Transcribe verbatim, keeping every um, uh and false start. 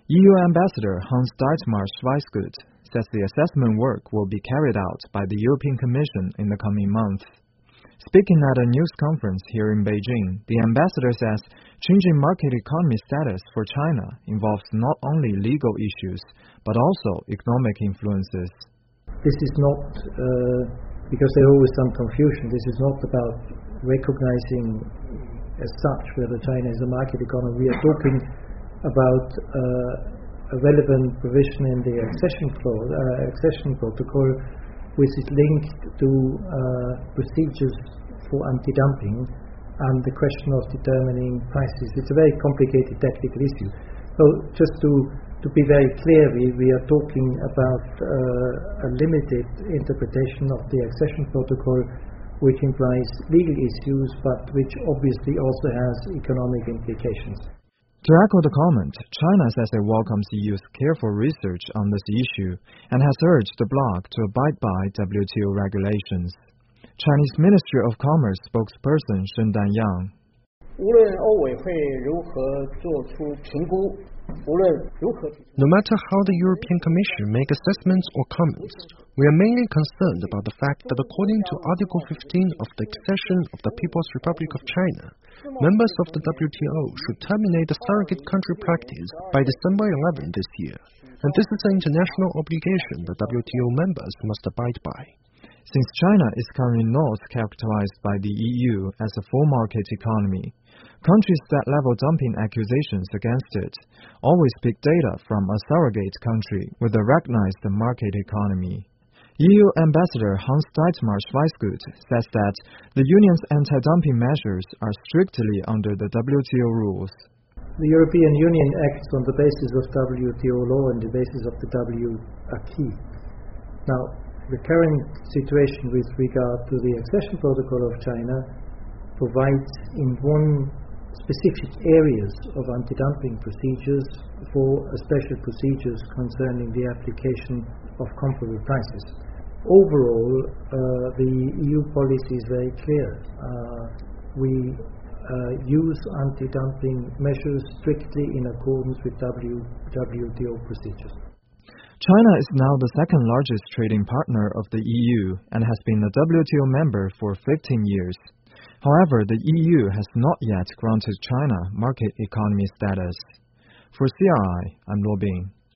E U Ambassador Hans-Dietmar Schweizguth says the assessment work will be carried out by the European Commission in the coming months. Speaking at a news conference here in Beijing, the ambassador says changing market economy status for China involves not only legal issues, but also economic influences. This is not, uh, because there is always some confusion, this is not about recognizing as such whether China is a market economy. We are talking about uh, a relevant provision in the accession, clause, uh, accession protocol, which is linked to uh, procedures for anti-dumping and the question of determining prices. It's a very complicated technical issue. So just to, to be very clear, we, we are talking about uh, a limited interpretation of the accession protocol, which implies legal issues, but which obviously also has economic implications. To echo the comment, China says it welcomes the E U's careful research on this issue and has urged the bloc to abide by W T O regulations. Chinese Ministry of Commerce spokesperson Shen Danyang. No matter how the European Commission make assessments or comments, we are mainly concerned about the fact that according to Article fifteen of the Accession of the People's Republic of China, members of the W T O should terminate the surrogate country practice by December eleventh this year, and this is an international obligation that W T O members must abide by. Since China is currently not characterized by the E U as a full market economy, countries that level dumping accusations against it always pick data from a surrogate country with a recognized market economy. E U Ambassador Hans-Dietmar Schweizguth says that the Union's anti-dumping measures are strictly under the W T O rules. The European Union acts on the basis of W T O law and the basis of the W acquis. Now, the current situation with regard to the accession protocol of China provides in one specific areas of anti-dumping procedures for special procedures concerning the application of comparable prices. Overall, uh, the E U policy is very clear. Uh, we uh, use anti-dumping measures strictly in accordance with W T O procedures. China is now the second largest trading partner of the E U and has been a W T O member for fifteen years. However, the E U has not yet granted China market economy status. For C R I, I'm Luo Bing.